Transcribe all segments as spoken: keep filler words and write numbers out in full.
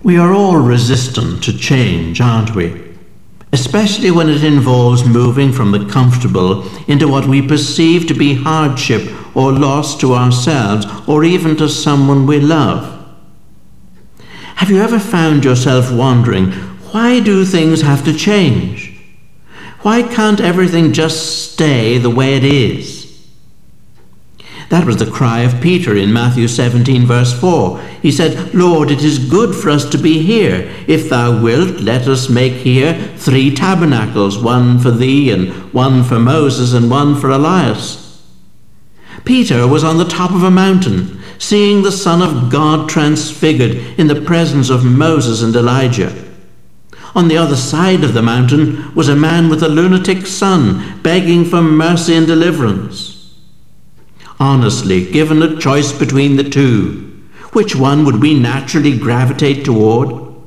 We are all resistant to change, aren't we? Especially when it involves moving from the comfortable into what we perceive to be hardship or loss to ourselves or even to someone we love. Have you ever found yourself wondering, why do things have to change? Why can't everything just stay the way it is? That was the cry of Peter in Matthew seventeen, verse four. He said, "Lord, it is good for us to be here. If thou wilt, let us make here three tabernacles, one for thee, and one for Moses, and one for Elias." Peter was on the top of a mountain, seeing the Son of God transfigured in the presence of Moses and Elijah. On the other side of the mountain was a man with a lunatic son, begging for mercy and deliverance. Honestly, given a choice between the two, which one would we naturally gravitate toward?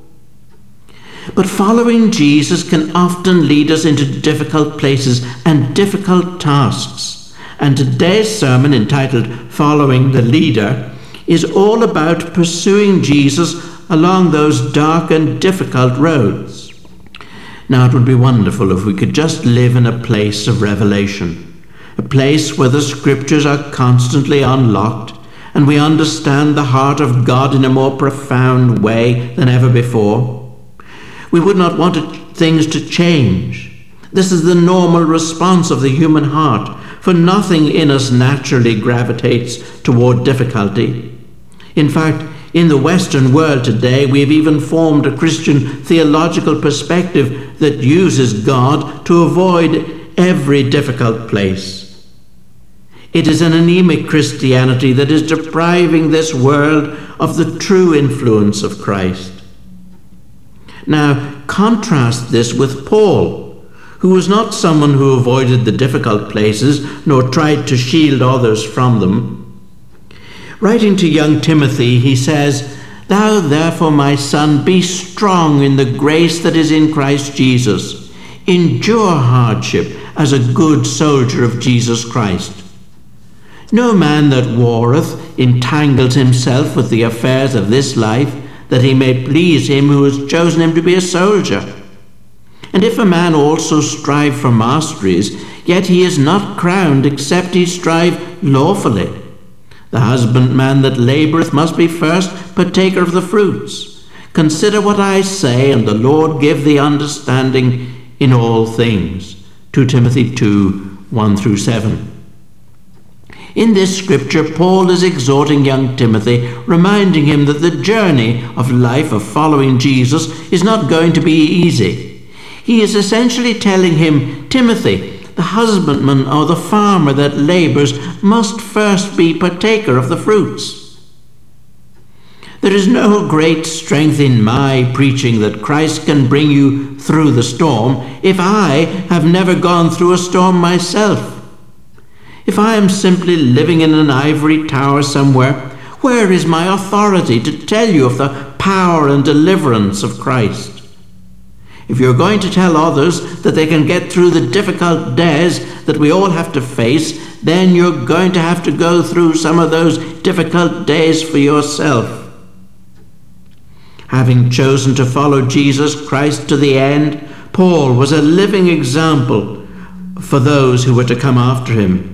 But following Jesus can often lead us into difficult places and difficult tasks. And today's sermon, entitled Following the Leader, is all about pursuing Jesus along those dark and difficult roads. Now, it would be wonderful if we could just live in a place of revelation, a place where the scriptures are constantly unlocked and we understand the heart of God in a more profound way than ever before. We would not want things to change. This is the normal response of the human heart, for nothing in us naturally gravitates toward difficulty. In fact, in the Western world today, we have even formed a Christian theological perspective that uses God to avoid every difficult place. It is an anemic Christianity that is depriving this world of the true influence of Christ. Now, contrast this with Paul, who was not someone who avoided the difficult places nor tried to shield others from them. Writing to young Timothy, he says, "Thou therefore, my son, be strong in the grace that is in Christ Jesus. Endure hardship as a good soldier of Jesus Christ. No man that warreth entangles himself with the affairs of this life, that he may please him who has chosen him to be a soldier. And if a man also strive for masteries, yet he is not crowned, except he strive lawfully. The husbandman that laboureth must be first partaker of the fruits. Consider what I say, and the Lord give thee understanding in all things." Second Timothy two, one through seven. In this scripture, Paul is exhorting young Timothy, reminding him that the journey of life of following Jesus is not going to be easy. He is essentially telling him, Timothy, the husbandman or the farmer that labours must first be partaker of the fruits. There is no great strength in my preaching that Christ can bring you through the storm if I have never gone through a storm myself. If I am simply living in an ivory tower somewhere, where is my authority to tell you of the power and deliverance of Christ? If you're going to tell others that they can get through the difficult days that we all have to face, then you're going to have to go through some of those difficult days for yourself. Having chosen to follow Jesus Christ to the end, Paul was a living example for those who were to come after him.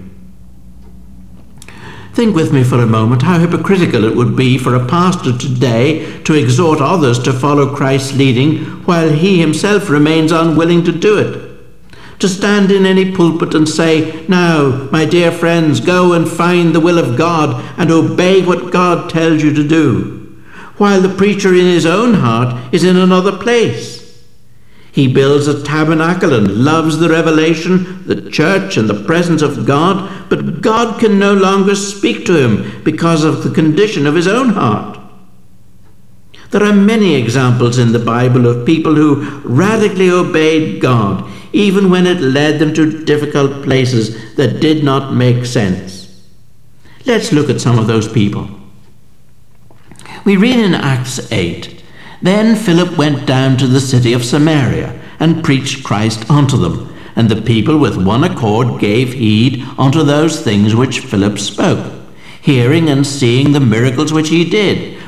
Think with me for a moment how hypocritical it would be for a pastor today to exhort others to follow Christ's leading while he himself remains unwilling to do it. To stand in any pulpit and say, "Now, my dear friends, go and find the will of God and obey what God tells you to do," while the preacher in his own heart is in another place. He builds a tabernacle and loves the revelation, the church, and the presence of God, but God can no longer speak to him because of the condition of his own heart. There are many examples in the Bible of people who radically obeyed God, even when it led them to difficult places that did not make sense. Let's look at some of those people. We read in Acts eight, "Then Philip went down to the city of Samaria and preached Christ unto them, and the people with one accord gave heed unto those things which Philip spoke, hearing and seeing the miracles which he did.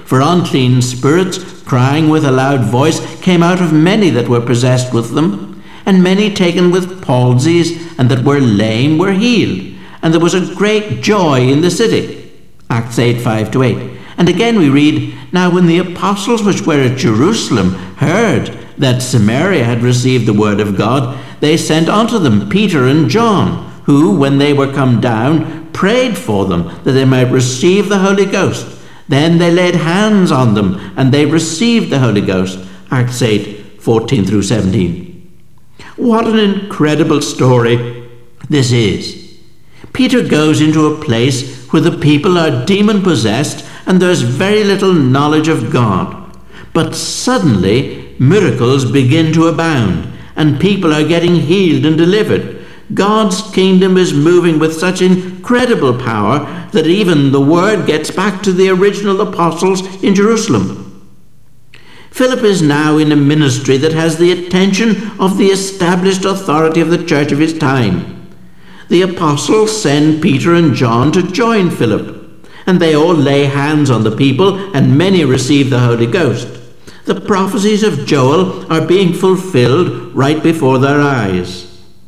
For unclean spirits, crying with a loud voice, came out of many that were possessed with them, and many taken with palsies, and that were lame were healed. And there was a great joy in the city. Acts eight, five to eight. And again we read, Now when the apostles which were at Jerusalem heard that Samaria had received the word of God, they sent unto them Peter and John, who, when they were come down, prayed for them, that they might receive the Holy Ghost. Then they laid hands on them, and they received the Holy Ghost. Acts eight, fourteen through seventeen. What an incredible story this is. Peter goes into a place where the people are demon-possessed, and there's very little knowledge of God. But suddenly, miracles begin to abound, and people are getting healed and delivered. God's kingdom is moving with such incredible power that even the word gets back to the original apostles in Jerusalem. Philip is now in a ministry that has the attention of the established authority of the church of his time. The apostles send Peter and John to join Philip, and they all lay hands on the people, and many receive the Holy Ghost. The prophecies of Joel are being fulfilled right before their eyes.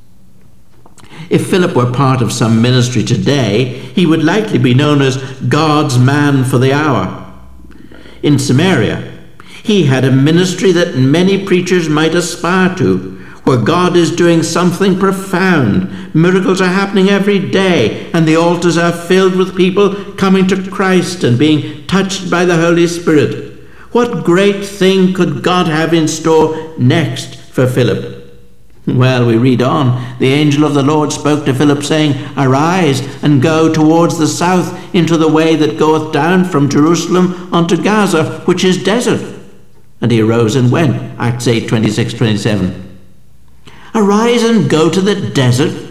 If Philip were part of some ministry today, he would likely be known as God's man for the hour. In Samaria, he had a ministry that many preachers might aspire to, where God is doing something profound. Miracles are happening every day, and the altars are filled with people coming to Christ and being touched by the Holy Spirit. What great thing could God have in store next for Philip? Well, we read on. The angel of the Lord spoke to Philip, saying, Arise and go towards the south into the way that goeth down from Jerusalem unto Gaza, which is desert. And he arose and went. Acts eight, twenty-six, twenty-seven. Arise and go to the desert.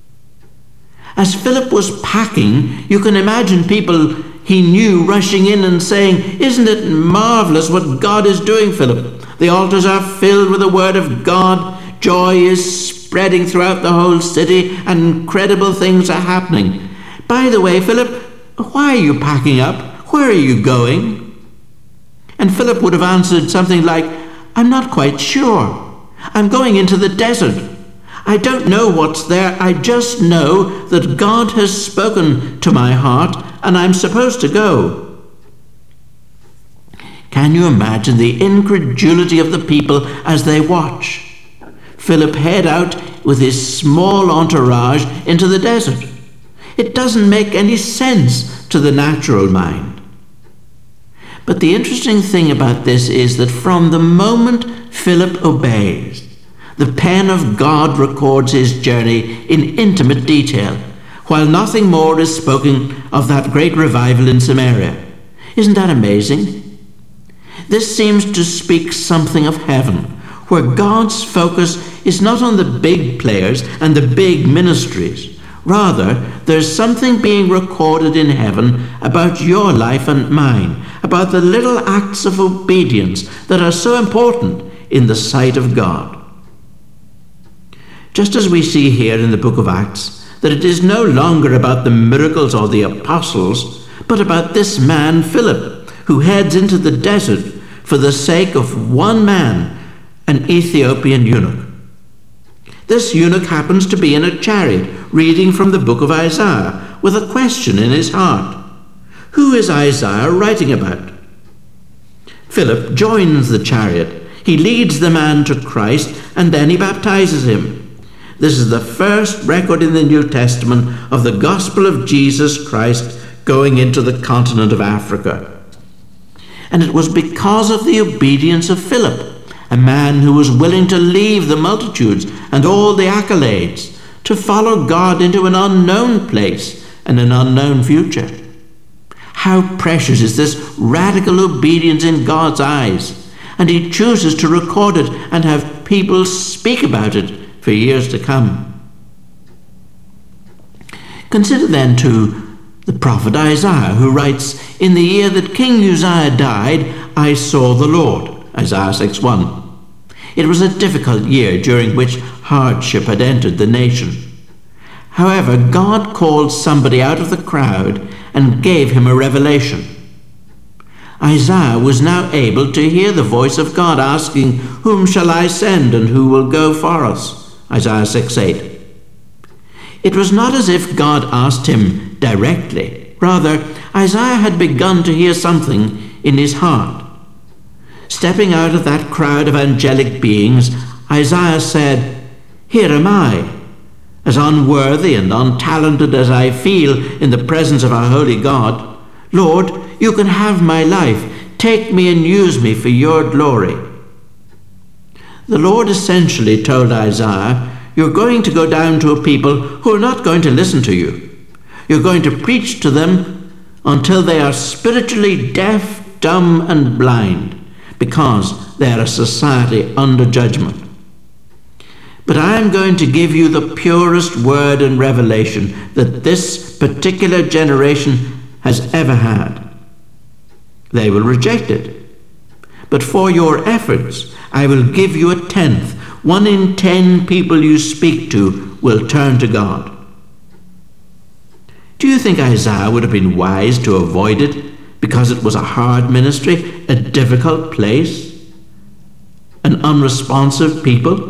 As Philip was packing, you can imagine people he knew rushing in and saying, Isn't it marvelous what God is doing, Philip? The altars are filled with the word of God. Joy is spreading throughout the whole city, and incredible things are happening. By the way, Philip, why are you packing up? Where are you going? And Philip would have answered something like, I'm not quite sure. I'm going into the desert. I don't know what's there. I just know that God has spoken to my heart, and I'm supposed to go. Can you imagine the incredulity of the people as they watch Philip head out with his small entourage into the desert? It doesn't make any sense to the natural mind. But the interesting thing about this is that from the moment Philip obeys, the pen of God records his journey in intimate detail, while nothing more is spoken of that great revival in Samaria. Isn't that amazing? This seems to speak something of heaven, where God's focus is not on the big players and the big ministries. Rather, there's something being recorded in heaven about your life and mine, about the little acts of obedience that are so important in the sight of God. Just as we see here in the book of Acts, that it is no longer about the miracles or the apostles, but about this man Philip, who heads into the desert for the sake of one man, an Ethiopian eunuch. This eunuch happens to be in a chariot, reading from the book of Isaiah, with a question in his heart. Who is Isaiah writing about? Philip joins the chariot. He leads the man to Christ, and then he baptizes him. This is the first record in the New Testament of the gospel of Jesus Christ going into the continent of Africa. And it was because of the obedience of Philip, a man who was willing to leave the multitudes and all the accolades to follow God into an unknown place and an unknown future. How precious is this radical obedience in God's eyes, and he chooses to record it and have people speak about it for years to come. Consider then too the prophet Isaiah, who writes, In the year that King Uzziah died, I saw the Lord. Isaiah six one. It was a difficult year during which hardship had entered the nation. However, God called somebody out of the crowd and gave him a revelation. Isaiah was now able to hear the voice of God asking, "Whom shall I send, and who will go for us?" Isaiah six eight. It was not as if God asked him directly. Rather, Isaiah had begun to hear something in his heart. Stepping out of that crowd of angelic beings, Isaiah said, "Here am I. As unworthy and untalented as I feel in the presence of our holy God, Lord, you can have my life. Take me and use me for your glory." The Lord essentially told Isaiah, "You're going to go down to a people who are not going to listen to you. You're going to preach to them until they are spiritually deaf, dumb, and blind, because they are a society under judgment. But I am going to give you the purest word and revelation that this particular generation has ever had. They will reject it. But for your efforts, I will give you a tenth. One in ten people you speak to will turn to God." Do you think Isaiah would have been wise to avoid it because it was a hard ministry, a difficult place, an unresponsive people?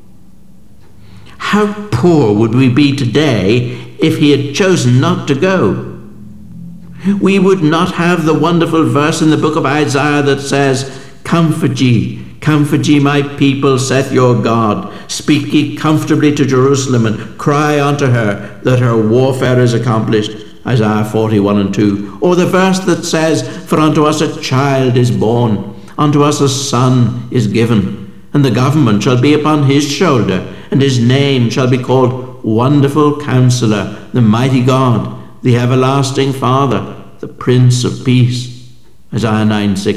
How poor would we be today if he had chosen not to go? We would not have the wonderful verse in the book of Isaiah that says, "Comfort ye, comfort ye my people, saith your God. Speak ye comfortably to Jerusalem, and cry unto her that her warfare is accomplished." Isaiah forty-one and two. Or the verse that says, "For unto us a child is born, unto us a son is given, and the government shall be upon his shoulder, and his name shall be called Wonderful Counselor, the Mighty God, the Everlasting Father, the Prince of Peace." Isaiah nine six.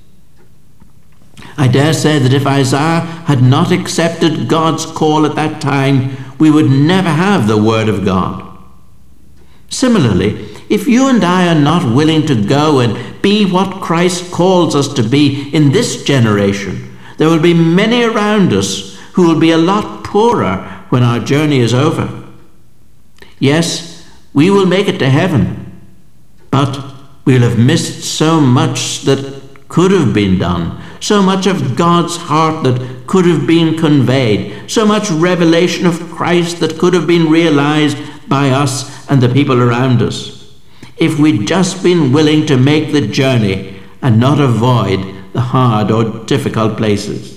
I dare say that if Isaiah had not accepted God's call at that time, we would never have the Word of God. Similarly, if you and I are not willing to go and be what Christ calls us to be in this generation, there will be many around us who will be a lot poorer when our journey is over. Yes, we will make it to heaven, but we'll have missed so much that could have been done, so much of God's heart that could have been conveyed, so much revelation of Christ that could have been realized by us and the people around us, if we'd just been willing to make the journey and not avoid the hard or difficult places.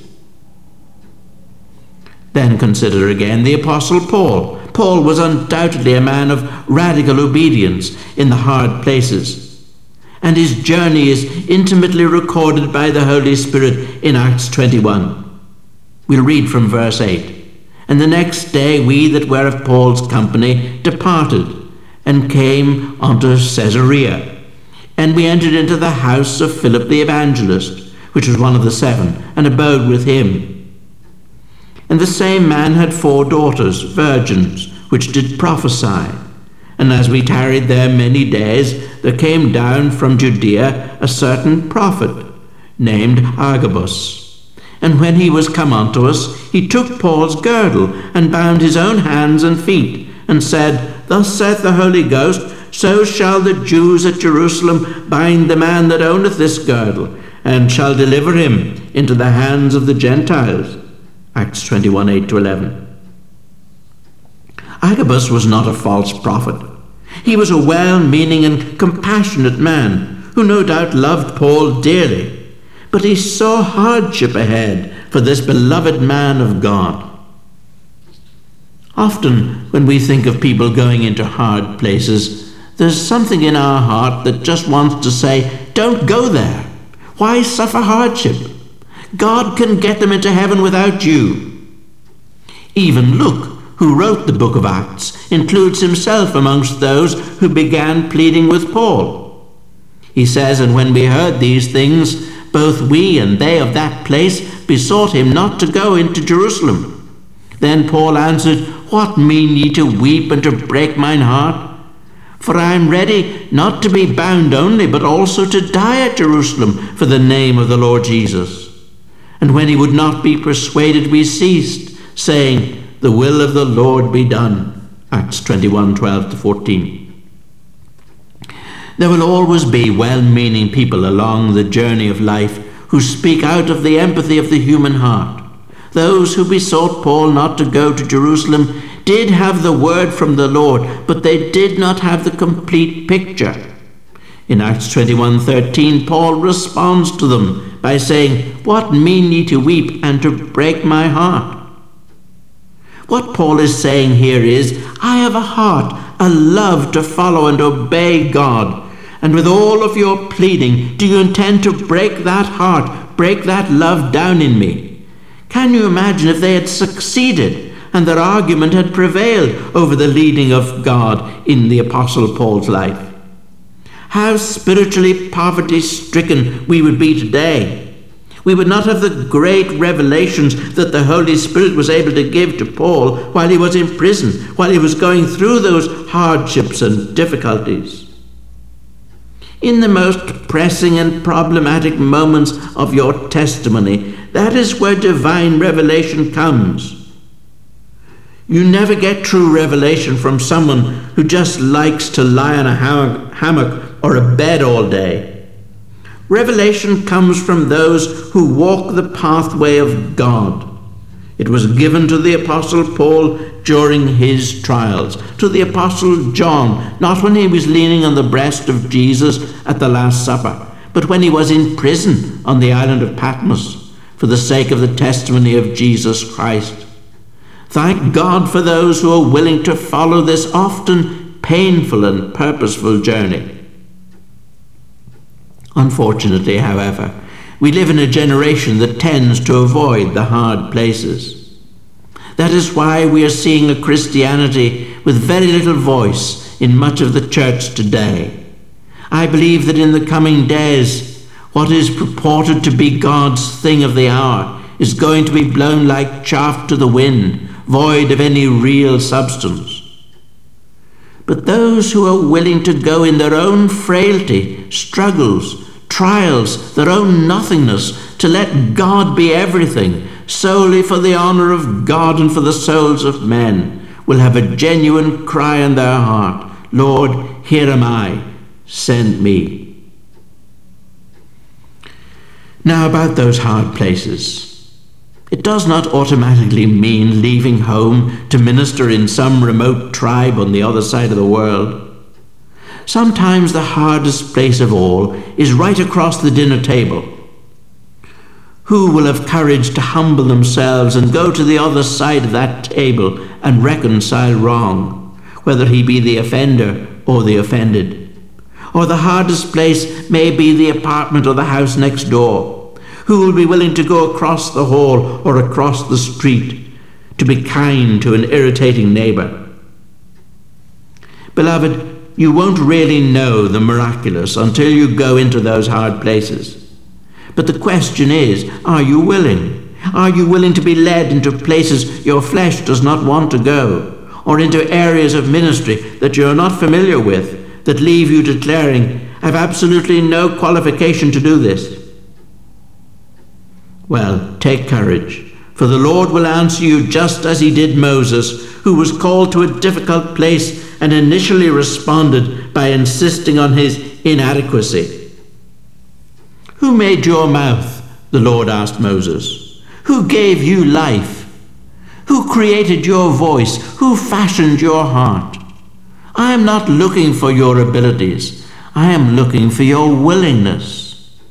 Then consider again the Apostle Paul. Paul was undoubtedly a man of radical obedience in the hard places, and his journey is intimately recorded by the Holy Spirit in Acts twenty-one. We'll read from verse eight. "And the next day we that were of Paul's company departed, and came unto Caesarea. And we entered into the house of Philip the evangelist, which was one of the seven, and abode with him. And the same man had four daughters, virgins, which did prophesy. And as we tarried there many days, there came down from Judea a certain prophet, named Agabus. And when he was come unto us, he took Paul's girdle, and bound his own hands and feet, and said, Thus saith the Holy Ghost, so shall the Jews at Jerusalem bind the man that owneth this girdle, and shall deliver him into the hands of the Gentiles. Acts twenty-one, eight to eleven. Agabus was not a false prophet. He was a well-meaning and compassionate man, who no doubt loved Paul dearly. But he saw hardship ahead for this beloved man of God. Often, when we think of people going into hard places, there's something in our heart that just wants to say, don't go there. Why suffer hardship? God can get them into heaven without you. Even Luke, who wrote the book of Acts, includes himself amongst those who began pleading with Paul. He says, And when we heard these things, both we and they of that place besought him not to go into Jerusalem. Then Paul answered, What mean ye to weep and to break mine heart? For I am ready not to be bound only, but also to die at Jerusalem for the name of the Lord Jesus. And when he would not be persuaded, we ceased, saying, The will of the Lord be done. Acts twenty-one, twelve to fourteen. There will always be well-meaning people along the journey of life who speak out of the empathy of the human heart. Those who besought Paul not to go to Jerusalem did have the word from the Lord, but they did not have the complete picture. In Acts twenty-one thirteen, Paul responds to them by saying, "What mean ye to weep and to break my heart?" What Paul is saying here is, I have a heart, a love to follow and obey God. And with all of your pleading, do you intend to break that heart, break that love down in me? Can you imagine if they had succeeded and their argument had prevailed over the leading of God in the Apostle Paul's life? How spiritually poverty-stricken we would be today. We would not have the great revelations that the Holy Spirit was able to give to Paul while he was in prison, while he was going through those hardships and difficulties. In the most pressing and problematic moments of your testimony, that is where divine revelation comes. You never get true revelation from someone who just likes to lie on a hammock or a bed all day. Revelation comes from those who walk the pathway of God. It was given to the Apostle Paul during his trials, to the Apostle John, not when he was leaning on the breast of Jesus at the Last Supper, but when he was in prison on the island of Patmos for the sake of the testimony of Jesus Christ. Thank God for those who are willing to follow this often painful and purposeful journey. Unfortunately, however, we live in a generation that tends to avoid the hard places. That is why we are seeing a Christianity with very little voice in much of the church today. I believe that in the coming days, what is purported to be God's thing of the hour is going to be blown like chaff to the wind, void of any real substance. But those who are willing to go in their own frailty, struggles, trials, their own nothingness, to let God be everything, solely for the honor of God and for the souls of men, will have a genuine cry in their heart, Lord, here am I, send me. Now about those hard places. It does not automatically mean leaving home to minister in some remote tribe on the other side of the world. Sometimes the hardest place of all is right across the dinner table. Who will have courage to humble themselves and go to the other side of that table and reconcile wrong, whether he be the offender or the offended? Or the hardest place may be the apartment or the house next door. Who will be willing to go across the hall or across the street to be kind to an irritating neighbor? Beloved, you won't really know the miraculous until you go into those hard places. But the question is, are you willing? Are you willing to be led into places your flesh does not want to go, or into areas of ministry that you're not familiar with, that leave you declaring, I've absolutely no qualification to do this? Well, take courage, for the Lord will answer you just as he did Moses, who was called to a difficult place and initially responded by insisting on his inadequacy. Who made your mouth? The Lord asked Moses. Who gave you life? Who created your voice? Who fashioned your heart? I am not looking for your abilities. I am looking for your willingness.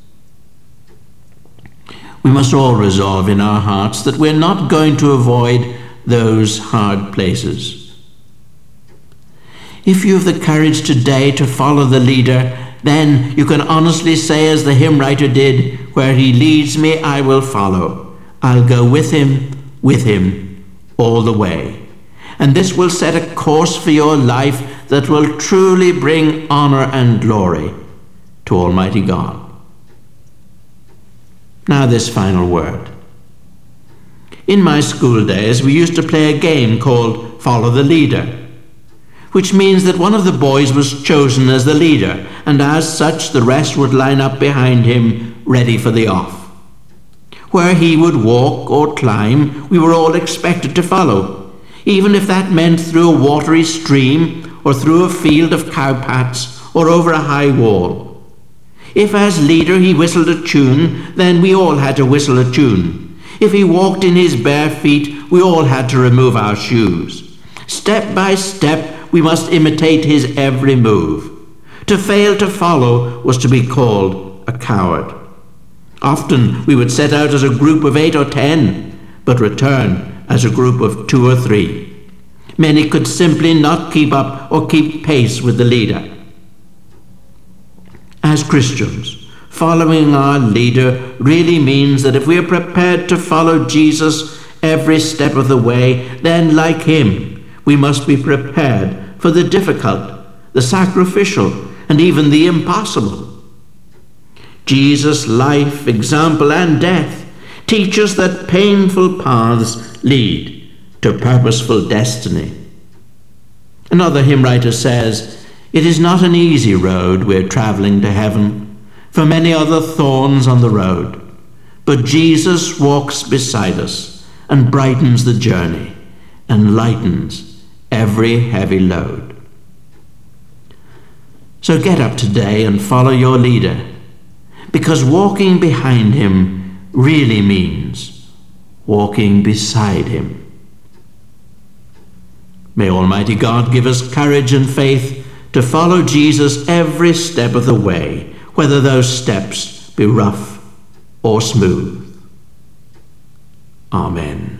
We must all resolve in our hearts that we're not going to avoid those hard places. If you have the courage today to follow the leader, then you can honestly say as the hymn writer did, where he leads me, I will follow. I'll go with him, with him, all the way. And this will set a course for your life that will truly bring honor and glory to Almighty God. Now this final word. In my school days, we used to play a game called Follow the Leader, which means that one of the boys was chosen as the leader, and as such the rest would line up behind him, ready for the off. Where he would walk or climb, we were all expected to follow, even if that meant through a watery stream or through a field of cowpats or over a high wall. If as leader he whistled a tune, then we all had to whistle a tune. If he walked in his bare feet, we all had to remove our shoes. Step by step, we must imitate his every move. To fail to follow was to be called a coward. Often we would set out as a group of eight or ten, but return as a group of two or three. Many could simply not keep up or keep pace with the leader. As Christians, following our leader really means that if we are prepared to follow Jesus every step of the way, then like him, we must be prepared for the difficult, the sacrificial, and even the impossible. Jesus' life, example, and death teach us that painful paths lead to purposeful destiny. Another hymn writer says, "It is not an easy road we're traveling to heaven, for many are the thorns on the road, but Jesus walks beside us and brightens the journey and lightens every heavy load." So get up today and follow your leader, because walking behind him really means walking beside him. May Almighty God give us courage and faith to follow Jesus every step of the way, whether those steps be rough or smooth. Amen.